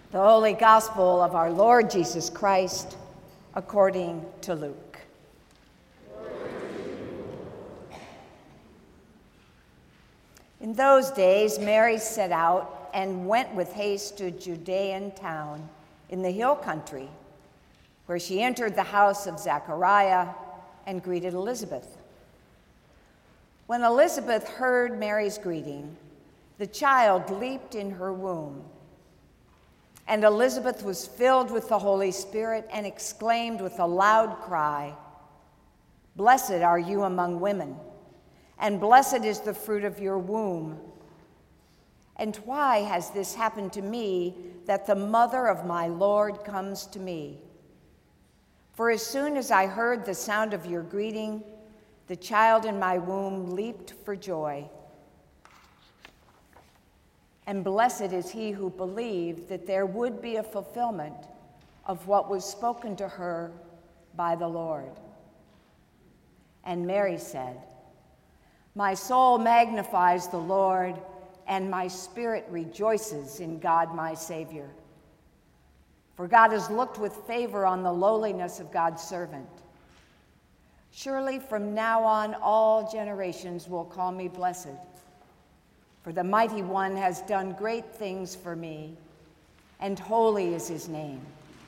The Holy Gospel of our Lord Jesus Christ, according to Luke. In those days, Mary set out and went with haste to a Judean town in the hill country, where she entered the house of Zechariah and greeted Elizabeth. When Elizabeth heard Mary's greeting, the child leaped in her womb. And Elizabeth was filled with the Holy Spirit and exclaimed with a loud cry, "Blessed are you among women, and blessed is the fruit of your womb. And why has this happened to me, that the mother of my Lord comes to me? For as soon as I heard the sound of your greeting, the child in my womb leaped for joy. And blessed is he who believed that there would be a fulfillment of what was spoken to her by the Lord." And Mary said, "My soul magnifies the Lord, and my spirit rejoices in God my Savior. For God has looked with favor on the lowliness of God's servant. Surely from now on all generations will call me blessed. For the Mighty One has done great things for me, and holy is his name.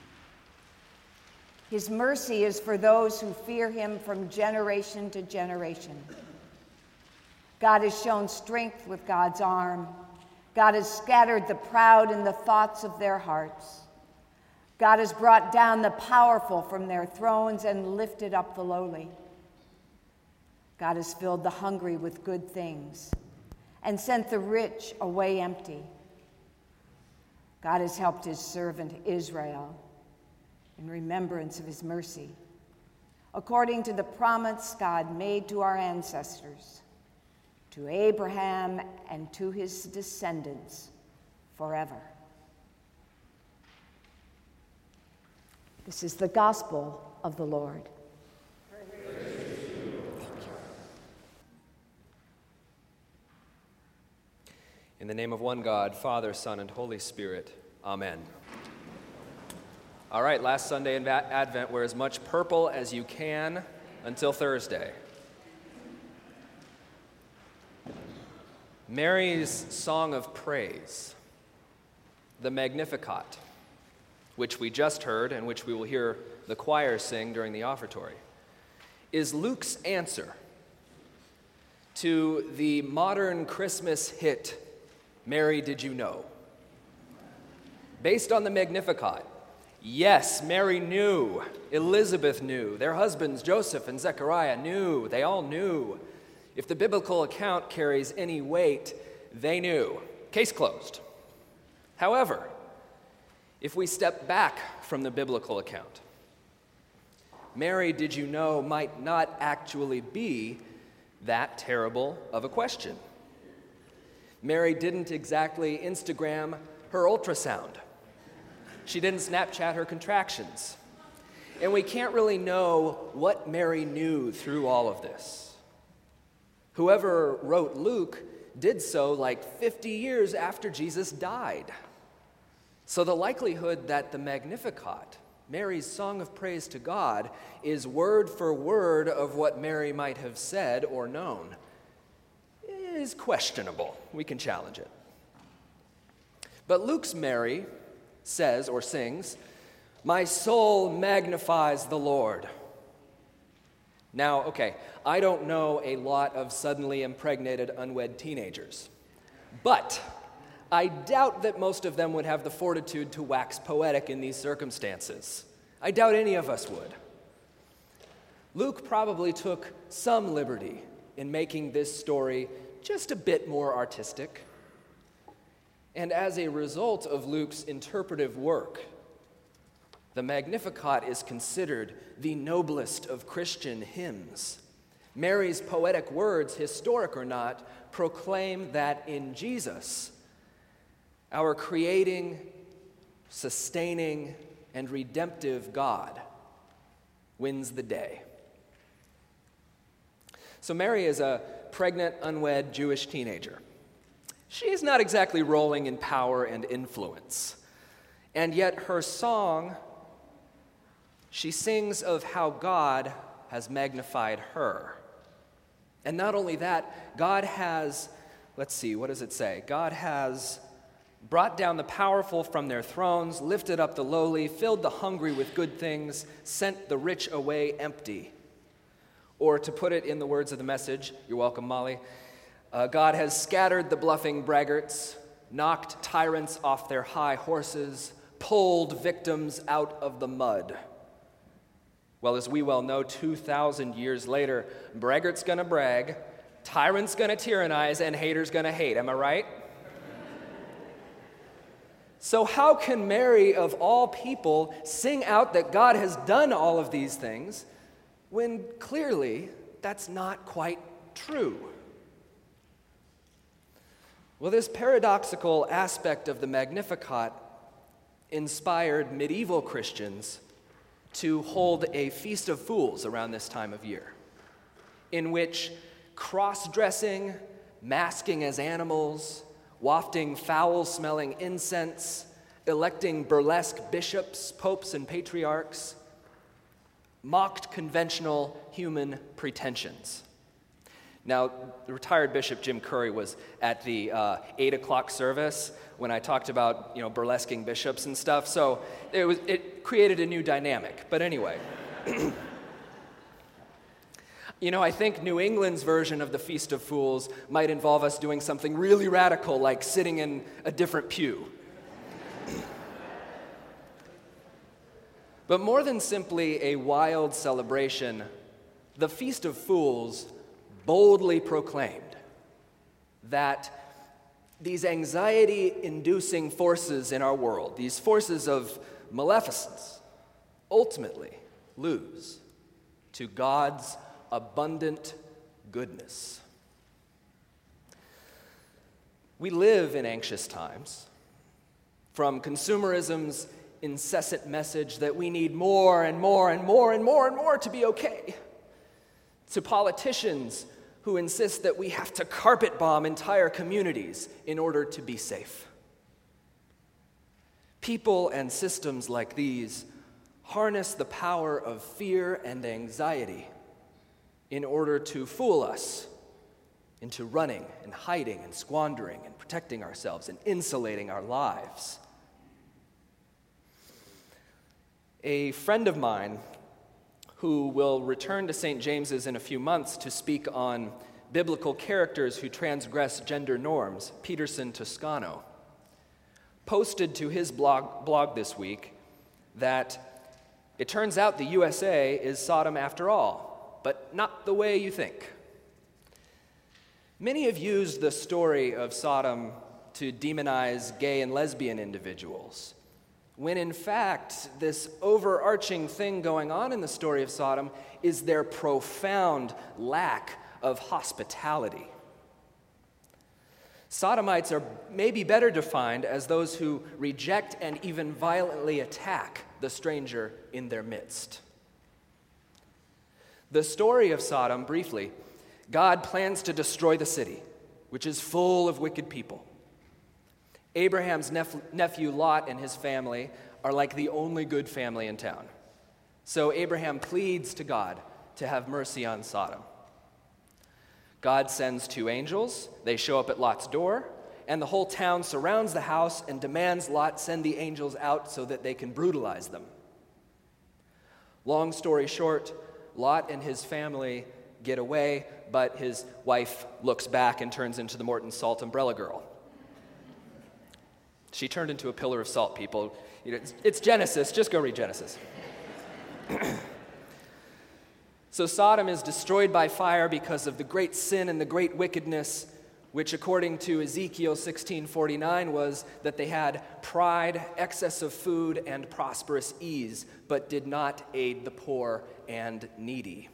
His mercy is for those who fear him from generation to generation. God has shown strength with God's arm. God has scattered the proud in the thoughts of their hearts. God has brought down the powerful from their thrones and lifted up the lowly. God has filled the hungry with good things and sent the rich away empty. God has helped his servant Israel in remembrance of his mercy, according to the promise God made to our ancestors, to Abraham and to his descendants forever." This is the gospel of the Lord. In the name of one God, Father, Son, and Holy Spirit, amen. All right, last Sunday in Advent, wear as much purple as you can until Thursday. Mary's song of praise, the Magnificat, which we just heard and which we will hear the choir sing during the offertory, is Luke's answer to the modern Christmas hit, "Mary, Did You Know?" Based on the Magnificat, yes, Mary knew, Elizabeth knew, their husbands Joseph and Zechariah knew, they all knew. If the biblical account carries any weight, they knew. Case closed. However, if we step back from the biblical account, Mary, did you know, might not actually be that terrible of a question. Mary didn't exactly Instagram her ultrasound. She didn't Snapchat her contractions. And we can't really know what Mary knew through all of this. Whoever wrote Luke did so like 50 years after Jesus died. So the likelihood that the Magnificat, Mary's song of praise to God, is word for word of what Mary might have said or known is questionable. We can challenge it. But Luke's Mary says or sings, "My soul magnifies the Lord." Now, okay, I don't know a lot of suddenly impregnated unwed teenagers, but I doubt that most of them would have the fortitude to wax poetic in these circumstances. I doubt any of us would. Luke probably took some liberty in making this story just a bit more artistic. And as a result of Luke's interpretive work, the Magnificat is considered the noblest of Christian hymns. Mary's poetic words, historic or not, proclaim that in Jesus, our creating, sustaining, and redemptive God wins the day. So Mary is a pregnant, unwed Jewish teenager. She's not exactly rolling in power and influence. And yet her song, she sings of how God has magnified her. And not only that, God has, let's see, what does it say? God has brought down the powerful from their thrones, lifted up the lowly, filled the hungry with good things, sent the rich away empty. Or to put it in the words of the Message, you're welcome, Molly, God has scattered the bluffing braggarts, knocked tyrants off their high horses, pulled victims out of the mud. Well, as we well know, 2,000 years later, braggart's gonna brag, tyrant's gonna tyrannize, and hater's gonna hate. Am I right? So how can Mary, of all people, sing out that God has done all of these things when clearly that's not quite true? Well, this paradoxical aspect of the Magnificat inspired medieval Christians to hold a Feast of Fools around this time of year, in which cross-dressing, masking as animals, wafting foul-smelling incense, electing burlesque bishops, popes, and patriarchs, mocked conventional human pretensions. Now, the retired Bishop Jim Curry was at the 8 o'clock service when I talked about, burlesquing bishops and stuff, so it created a new dynamic. But anyway, I think New England's version of the Feast of Fools might involve us doing something really radical, like sitting in a different pew. But more than simply a wild celebration, the Feast of Fools boldly proclaimed that these anxiety-inducing forces in our world, these forces of maleficence, ultimately lose to God's abundant goodness. We live in anxious times, from consumerism's incessant message that we need more and more and more and more and more to be okay, to politicians who insist that we have to carpet bomb entire communities in order to be safe. People and systems like these harness the power of fear and anxiety in order to fool us into running and hiding and squandering and protecting ourselves and insulating our lives. A friend of mine who will return to St. James's in a few months to speak on biblical characters who transgress gender norms, Peterson Toscano, posted to his blog this week that it turns out the USA is Sodom after all, but not the way you think. Many have used the story of Sodom to demonize gay and lesbian individuals, when in fact, this overarching thing going on in the story of Sodom is their profound lack of hospitality. Sodomites are maybe better defined as those who reject and even violently attack the stranger in their midst. The story of Sodom, briefly, God plans to destroy the city, which is full of wicked people. Abraham's nephew Lot and his family are like the only good family in town. So Abraham pleads to God to have mercy on Sodom. God sends 2 angels. They show up at Lot's door, and the whole town surrounds the house and demands Lot send the angels out so that they can brutalize them. Long story short, Lot and his family get away, but his wife looks back and turns into the Morton Salt umbrella girl. She turned into a pillar of salt, people. It's Genesis. Just go read Genesis. So Sodom is destroyed by fire because of the great sin and the great wickedness, which according to Ezekiel 16:49 was that they had pride, excess of food, and prosperous ease, but did not aid the poor and needy.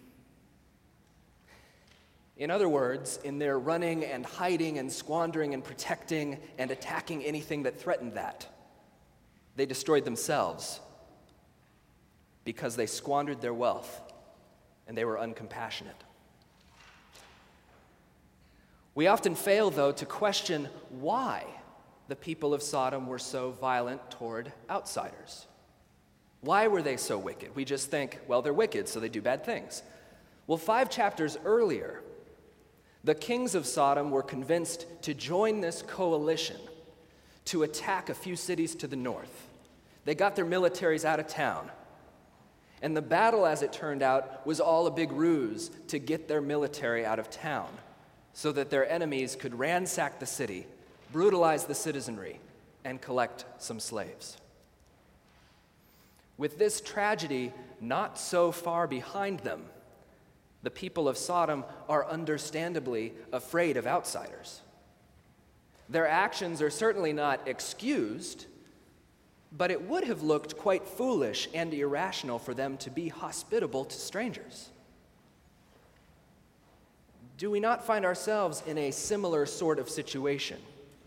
In other words, in their running and hiding and squandering and protecting and attacking anything that threatened that, they destroyed themselves because they squandered their wealth and they were uncompassionate. We often fail, though, to question why the people of Sodom were so violent toward outsiders? Why were they so wicked? We just think, well, they're wicked, so they do bad things. Well, 5 chapters earlier, the kings of Sodom were convinced to join this coalition to attack a few cities to the north. They got their militaries out of town. And the battle, as it turned out, was all a big ruse to get their military out of town so that their enemies could ransack the city, brutalize the citizenry, and collect some slaves. With this tragedy not so far behind them, the people of Sodom are understandably afraid of outsiders. Their actions are certainly not excused, but it would have looked quite foolish and irrational for them to be hospitable to strangers. Do we not find ourselves in a similar sort of situation?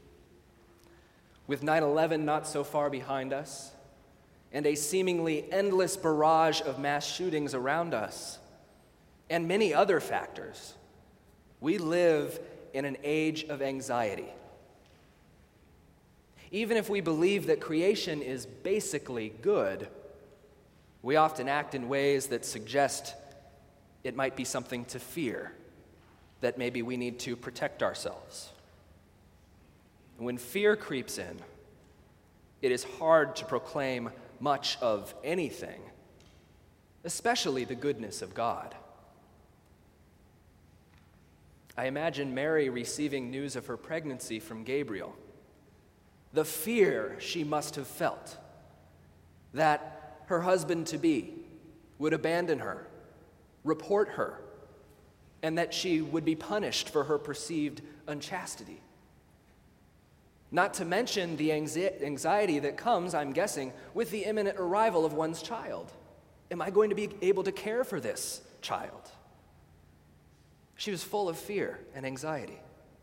With 9/11 not so far behind us, and a seemingly endless barrage of mass shootings around us, and many other factors, we live in an age of anxiety. Even if we believe that creation is basically good, we often act in ways that suggest it might be something to fear, that maybe we need to protect ourselves. When fear creeps in, it is hard to proclaim much of anything, especially the goodness of God. I imagine Mary receiving news of her pregnancy from Gabriel. The fear she must have felt that her husband-to-be would abandon her, report her, and that she would be punished for her perceived unchastity. Not to mention the anxiety that comes, I'm guessing, with the imminent arrival of one's child. Am I going to be able to care for this child? She was full of fear and anxiety.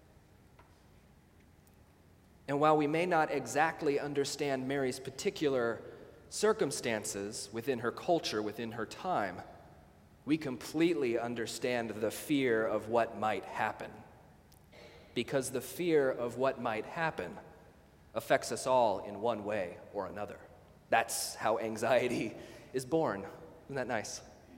And while we may not exactly understand Mary's particular circumstances within her culture, within her time, we completely understand the fear of what might happen. Because the fear of what might happen affects us all in one way or another. That's how anxiety is born. Isn't that nice?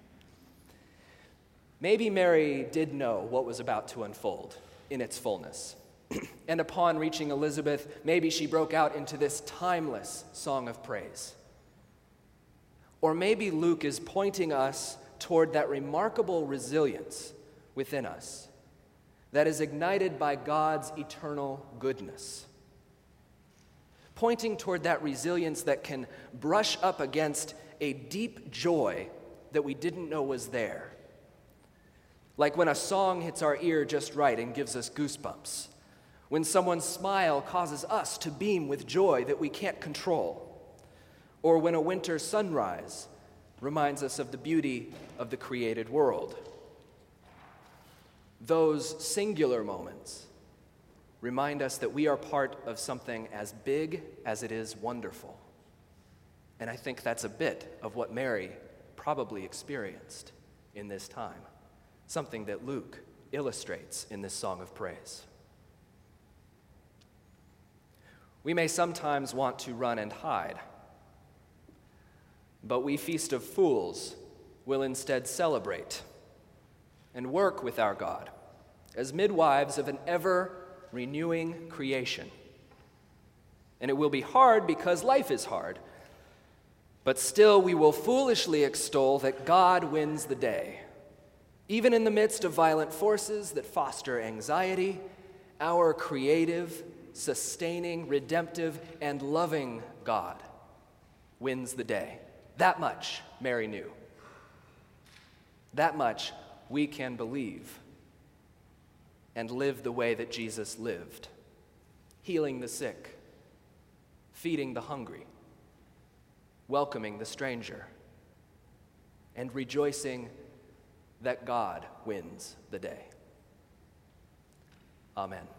Maybe Mary did know what was about to unfold in its fullness. And upon reaching Elizabeth, maybe she broke out into this timeless song of praise. Or maybe Luke is pointing us toward that remarkable resilience within us that is ignited by God's eternal goodness. Pointing toward that resilience that can brush up against a deep joy that we didn't know was there. Like when a song hits our ear just right and gives us goosebumps. When someone's smile causes us to beam with joy that we can't control. Or when a winter sunrise reminds us of the beauty of the created world. Those singular moments remind us that we are part of something as big as it is wonderful. And I think that's a bit of what Mary probably experienced in this time. Something that Luke illustrates in this song of praise. We may sometimes want to run and hide, but we Feast of Fools will instead celebrate and work with our God as midwives of an ever-renewing creation. And it will be hard because life is hard, but still we will foolishly extol that God wins the day. Even in the midst of violent forces that foster anxiety, our creative, sustaining, redemptive, and loving God wins the day. That much Mary knew. That much we can believe and live the way that Jesus lived, healing the sick, feeding the hungry, welcoming the stranger, and rejoicing that God wins the day. Amen.